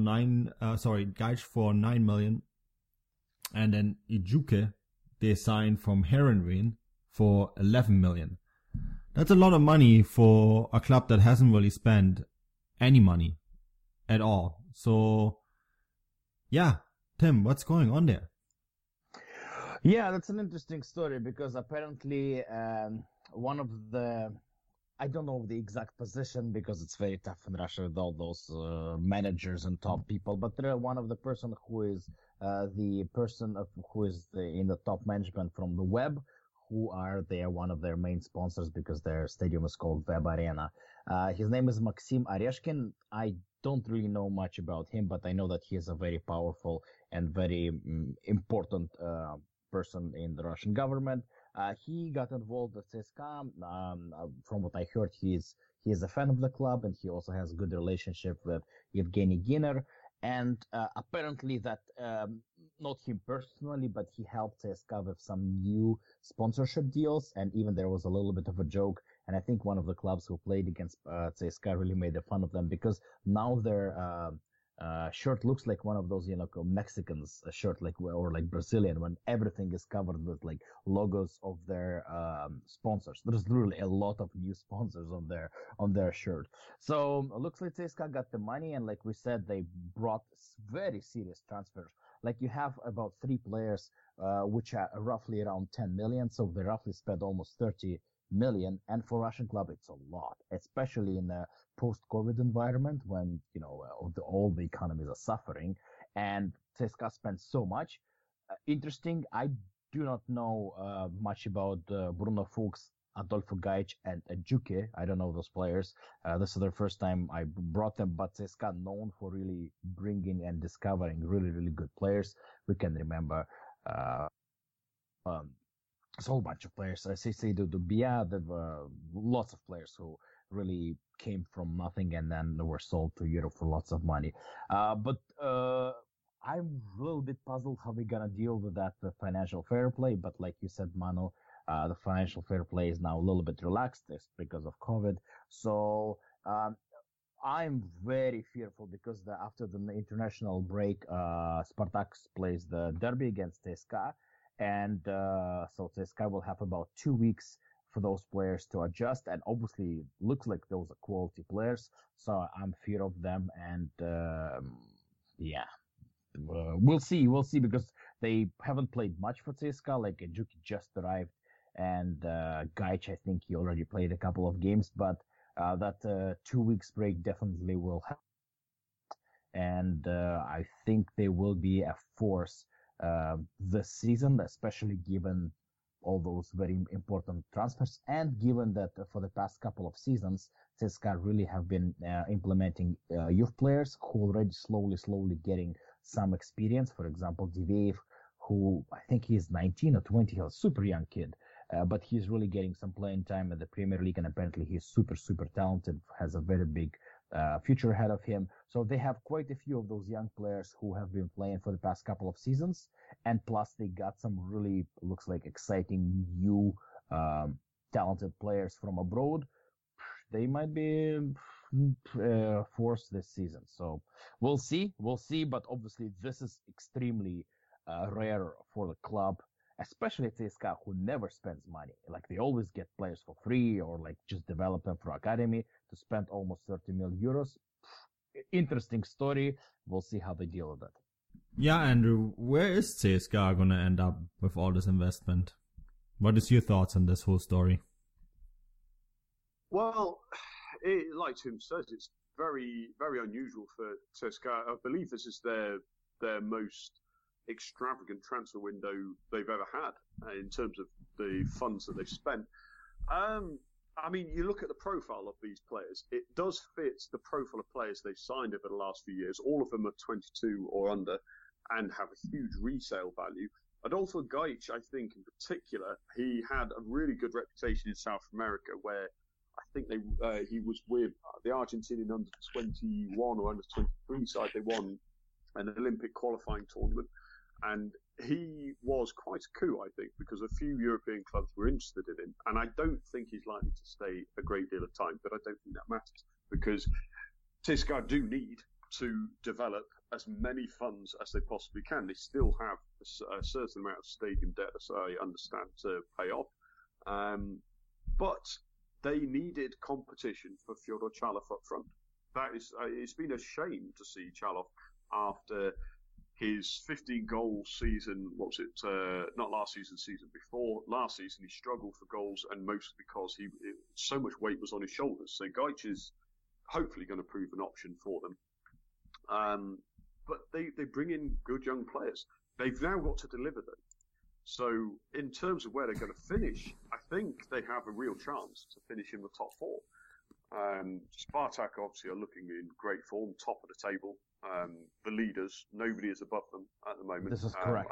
9 million. And then Ijuke, they signed from Heerenveen for 11 million. That's a lot of money for a club that hasn't really spent any money at all. So, yeah, Tim, what's going on there? Yeah, that's an interesting story because apparently one of the, I don't know the exact position because it's very tough in Russia with all those managers and top people, but one of the person who is in the top management from the Web, who are one of their main sponsors because their stadium is called Web Arena. His name is Maxim Oreshkin. I don't really know much about him, but I know that he is a very powerful and very important person in the Russian government. He got involved with CSKA. From what I heard, he's he is a fan of the club, and he also has a good relationship with Evgeny Giner. And apparently that, not him personally, but he helped CSKA with some new sponsorship deals. And even there was a little bit of a joke. And I think one of the clubs who played against CSKA really made fun of them, because now their shirt looks like one of those, Mexicans shirt, or like Brazilian, when everything is covered with like logos of their sponsors. There's literally a lot of new sponsors on their shirt. So it looks like CSKA got the money, and like we said, they brought very serious transfers. Like you have about 3 players, which are roughly around 10 million. So they roughly spent almost 30 million. And for Russian club, it's a lot, especially in a post-COVID environment when, all the economies are suffering, and CSKA spent so much. Interesting. I do not know much about Bruno Fuchs, Adolfo Gajic, and Juke. I don't know those players. This is their first time I brought them, but CSKA known for really bringing and discovering really, really good players. We can remember a whole bunch of players. Seydou Doumbia, there were lots of players who really came from nothing and then were sold to Europe for lots of money. But I'm a little bit puzzled how we're going to deal with that financial fair play. But like you said, Manu, the financial fair play is now a little bit relaxed because of COVID. So I'm very fearful because after the international break, Spartak plays the derby against CSKA. And so CSKA will have about 2 weeks for those players to adjust. And obviously, looks like those are quality players. So I'm fear of them. And we'll see. We'll see, because they haven't played much for CSKA. Like Juki just arrived, and Gajic, I think he already played a couple of games. But that 2 weeks break definitely will help. And I think they will be a force this season, especially given all those very important transfers, and given that for the past couple of seasons, CSKA really have been implementing youth players who already slowly getting some experience. For example, Diveev, who I think he's 19 or 20, he's a super young kid, but he's really getting some playing time in the Premier League, and apparently he's super talented, has a very big future ahead of him. So they have quite a few of those young players who have been playing for the past couple of seasons, and plus they got some really, looks like, exciting new talented players from abroad. They might be force this season. So we'll see. But obviously this is extremely rare for the club, especially at CSKA, who never spends money. Like they always get players for free, or like just develop them for academy, to spend almost 30 million euros. Interesting story. We'll see how they deal with that. Yeah, Andrew, where is CSKA going to end up with all this investment? What is your thoughts on this whole story? Well, like Tim says, it's very, very unusual for CSKA. I believe this is their most extravagant transfer window they've ever had in terms of the funds that they've spent. I mean, you look at the profile of these players, it does fit the profile of players they've signed over the last few years. All of them are 22 or under and have a huge resale value. Adolfo Gajic, I think in particular, he had a really good reputation in South America, where I think he was with the Argentinian under 21 or under 23 side. They won an Olympic qualifying tournament. And he was quite a coup, I think, because a few European clubs were interested in him. And I don't think he's likely to stay a great deal of time, but I don't think that matters, because CSKA do need to develop as many funds as they possibly can. They still have a certain amount of stadium debt, as I understand, to pay off. But they needed competition for Fyodor Chalov up front. That is, it's been a shame to see Chalov after his 15-goal season. What was it? Not last season, season before. Last season, he struggled for goals, and mostly because so much weight was on his shoulders. So Gajic is hopefully going to prove an option for them. But they bring in good young players. They've now got to deliver them. So in terms of where they're going to finish, I think they have a real chance to finish in the top four. Spartak obviously are looking in great form, top of the table. The leaders, nobody is above them at the moment. This is correct.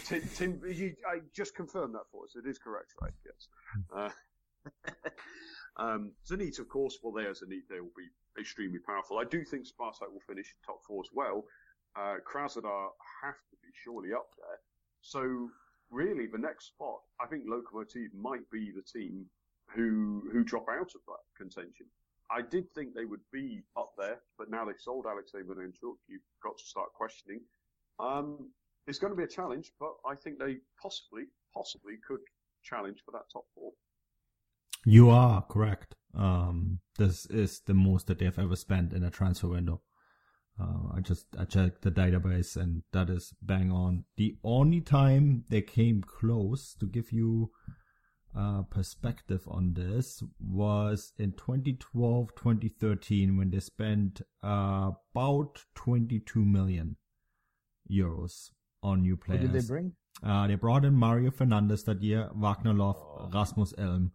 Tim, I just confirmed that for us. It is correct, right? Yes. Zenit, of course, well, they're Zenit. They will be extremely powerful. I do think Spartak will finish in top 4 as well. Krasnodar have to be surely up there. So really, the next spot, I think Lokomotiv might be the team who drop out of that contention. I did think they would be up there, but now they've sold Alexei Bonenchuk, you've got to start questioning. It's going to be a challenge, but I think they possibly could challenge for that top 4. You are correct. This is the most that they've ever spent in a transfer window. I checked the database, and that is bang on. The only time they came close, to give you perspective on this, was in 2012-2013 when they spent about 22 million euros on new players. Who did they bring? They brought in Mario Fernandes that year, Wagner Love, Rasmus Elm.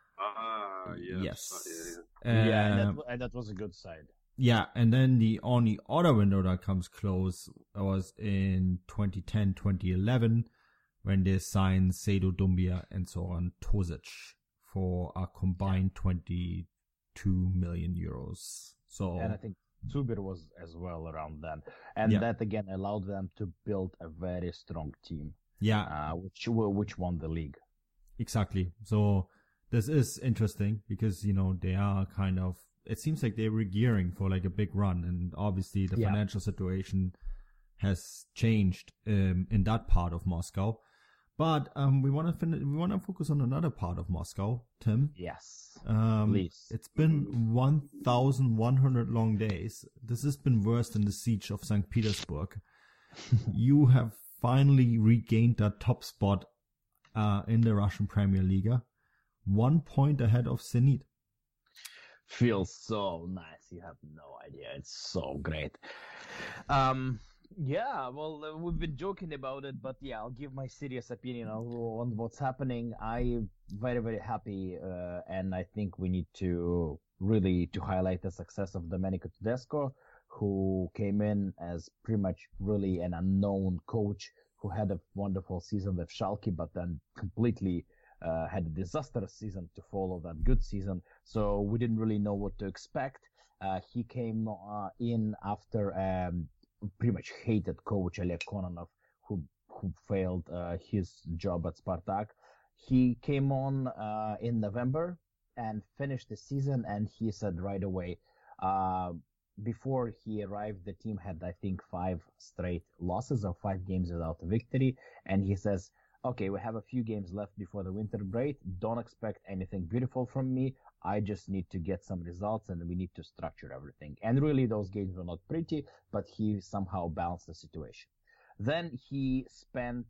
Yes. And that was a good side. Yeah, and then the only other window that comes close was in 2010-2011 when they signed Seydou Doumbia and Zoran Tosic for a combined 22 million euros. So, and I think Zubir was as well around then. And that again allowed them to build a very strong team. Yeah. Which won the league. Exactly. So this is interesting because, they are kind of, it seems like they were gearing for like a big run, and obviously the financial situation has changed in that part of Moscow. But we want to focus on another part of Moscow, Tim. Yes. Please. It's been 1,100 long days. This has been worse than the siege of St. Petersburg. You have finally regained that top spot in the Russian Premier League, 1 point ahead of Zenit. Feels so nice. You have no idea. It's so great. We've been joking about it, but I'll give my serious opinion on what's happening. I'm very, very happy, and I think we need to really highlight the success of Domenico Tedesco, who came in as pretty much really an unknown coach who had a wonderful season with Schalke, but then completely had a disastrous season to follow that good season. So we didn't really know what to expect. He came in after pretty much hated coach Oleg Kononov, who failed his job at Spartak. He came on in November and finished the season, and he said right away, before he arrived, the team had, I think, 5 straight losses or 5 games without a victory. And he says, okay, we have a few games left before the winter break. Don't expect anything beautiful from me. I just need to get some results, and we need to structure everything. And really, those games were not pretty, but he somehow balanced the situation. Then he spent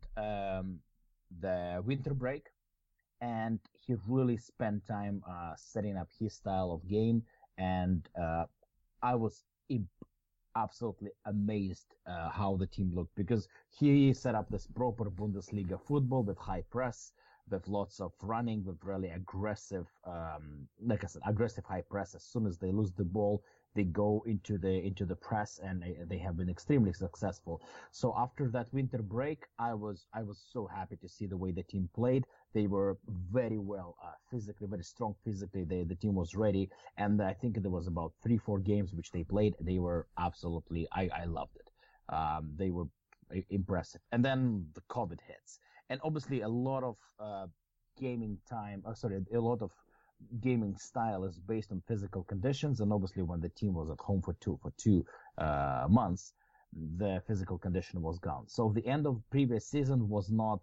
the winter break, and he really spent time setting up his style of game. And I was absolutely amazed how the team looked, because he set up this proper Bundesliga football with high press, with lots of running, with really aggressive, like I said, aggressive high press. As soon as they lose the ball, they go into the press, and they have been extremely successful. So after that winter break, I was so happy to see the way the team played. They were very well physically, very strong physically. The team was ready, and I think there was about 3-4 games which they played. They were absolutely, I loved it. They were impressive. And then the COVID hits, and obviously a lot of a lot of gaming style is based on physical conditions. And obviously when the team was at home for two months, the physical condition was gone. So the end of previous season was not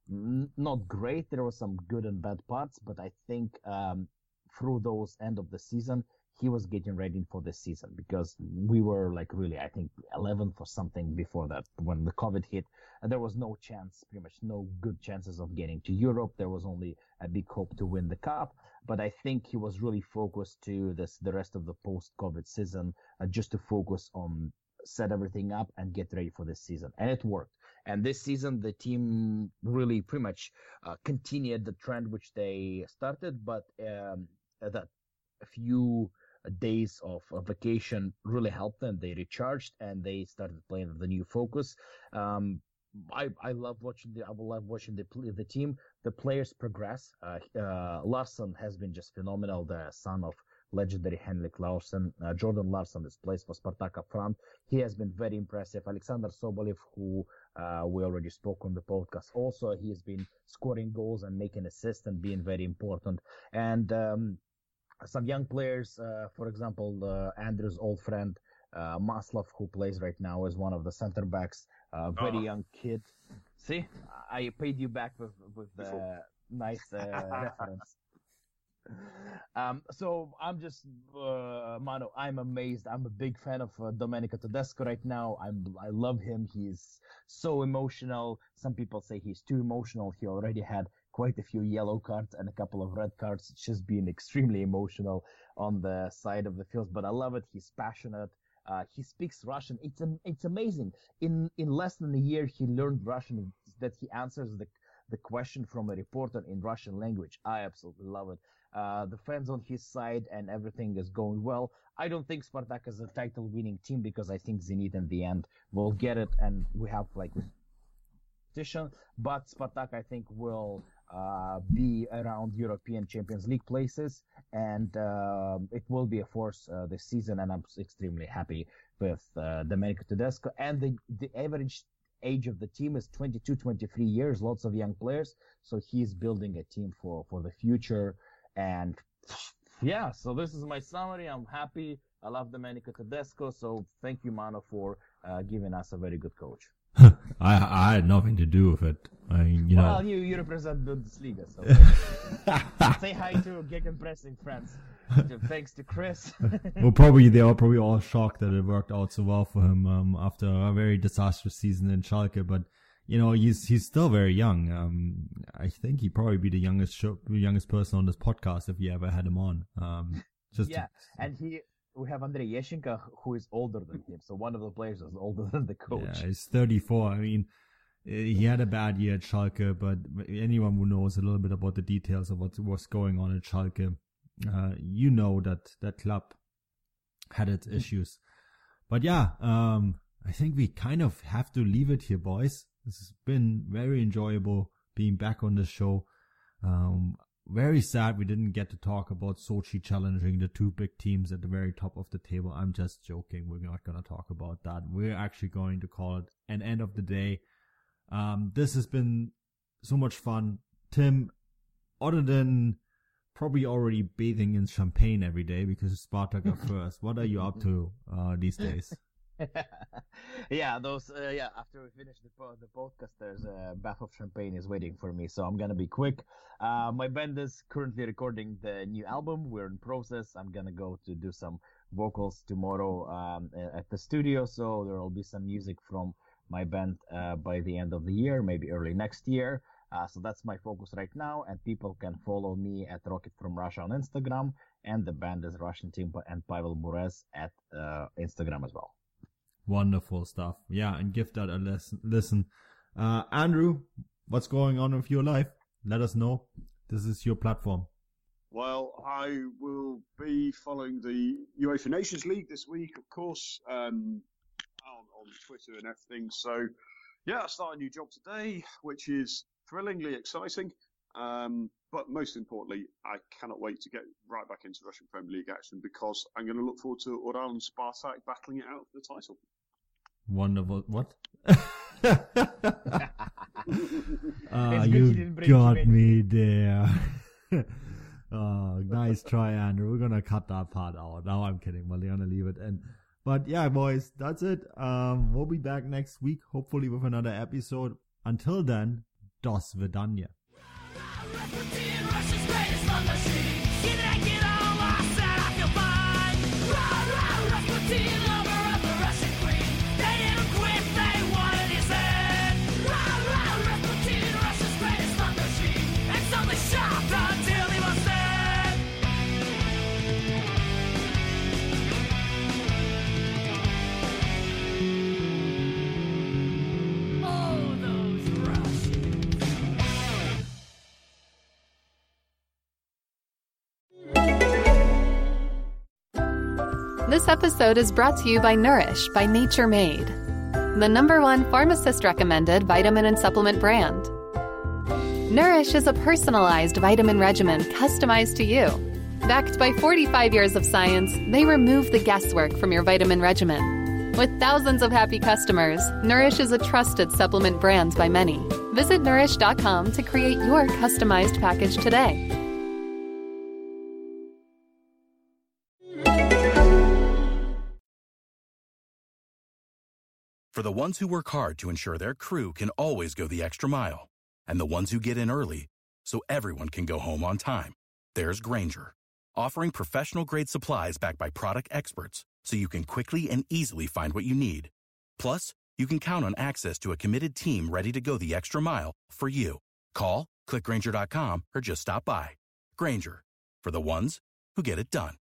great. There were some good and bad parts, but I think through those end of the season, he was getting ready for the season, because we were like really, I think 11th or something before that when the COVID hit, and there was no chance, pretty much no good chances of getting to Europe. There was only a big hope to win the cup, but I think he was really focused to the rest of the post-COVID season, just to focus on set everything up and get ready for this season, and it worked. And this season, the team really pretty much continued the trend which they started, but that a few days of vacation really helped them. They recharged, and they started playing with the new focus. I love watching the team. The players progress. Larsson has been just phenomenal. The son of legendary Henrik Larsson. Jordan Larsson is plays for Spartak up front. He has been very impressive. Alexander Sobolev, who we already spoke on the podcast, also he has been scoring goals and making assists and being very important. And some young players, for example, Andrew's old friend Maslov, who plays right now as one of the center backs, very young kid. See, I paid you back with the nice reference. So I'm just, Mano, I'm amazed. I'm a big fan of Domenico Tedesco right now. I love him. He's so emotional. Some people say he's too emotional. He already had quite a few yellow cards and a couple of red cards. It's just being extremely emotional on the side of the field. But I love it. He's passionate. He speaks Russian. It's amazing. In less than a year, he learned Russian. That he answers the question from a reporter in Russian language. I absolutely love it. The fans on his side and everything is going well. I don't think Spartak is a title-winning team because I think Zenit in the end will get it, and we have like competition. But Spartak, I think, will be around European Champions League places, and it will be a force this season. And I'm extremely happy with Domenico Tedesco. And the average age of the team is 22, 23 years. Lots of young players, so he's building a team for the future. And yeah, so this is my summary. I'm happy. I love Domenico Tedesco. So thank you, Mano, for giving us a very good coach. I had nothing to do with it. I mean, well, you represent Bundesliga, so say hi to Gegenpressing friends. Thanks to Chris. Well, they are probably all shocked that it worked out so well for him after a very disastrous season in Schalke. But he's still very young. I think he'd probably be the youngest person on this podcast if you ever had him on. And we have Andrei Yashenko, who is older than him. So one of the players is older than the coach. Yeah, he's 34. I mean, he had a bad year at Schalke, but anyone who knows a little bit about the details of what's going on at Schalke, that club had its issues. But yeah, I think we kind of have to leave it here, boys. This has been very enjoyable being back on the show. Very sad we didn't get to talk about Sochi challenging the two big teams at the very top of the table. I'm just joking. We're not going to talk about that. We're actually going to call it an end of the day. This has been so much fun. Tim, other than probably already bathing in champagne every day because Spartak are first, what are you up to these days? After we finish the podcast, there's a bath of champagne is waiting for me, so I'm gonna be quick. My band is currently recording the new album. We're in process. I'm gonna go to do some vocals tomorrow at the studio, so there will be some music from my band by the end of the year, maybe early next year. So that's my focus right now, and people can follow me at Rocket from Russia on Instagram, and the band is Russian Team and Pavel Burez at Instagram as well. Wonderful stuff. Yeah, and give that a listen. Andrew, what's going on with your life? Let us know. This is your platform. Well, I will be following the UEFA Nations League this week, of course, on Twitter and everything. So, yeah, I start a new job today, which is thrillingly exciting. But most importantly, I cannot wait to get right back into Russian Premier League action because I'm going to look forward to Ural and Spartak battling it out for the title. Wonderful. What? You got me there. Nice try, Andrew. We're going to cut that part out. No, I'm kidding. We're going to leave it in. But yeah, boys, that's it. We'll be back next week, hopefully with another episode. Until then, do svidaniya. This episode is brought to you by Nourish by Nature Made. the #1 pharmacist-recommended vitamin and supplement brand. Nourish is a personalized vitamin regimen customized to you. Backed by 45 years of science, they remove the guesswork from your vitamin regimen. With thousands of happy customers, Nourish is a trusted supplement brand by many. Visit Nourish.com to create your customized package today. For the ones who work hard to ensure their crew can always go the extra mile, and the ones who get in early so everyone can go home on time, there's Grainger, offering professional-grade supplies backed by product experts so you can quickly and easily find what you need. Plus, you can count on access to a committed team ready to go the extra mile for you. Call, click Grainger.com, or just stop by. Grainger, for the ones who get it done.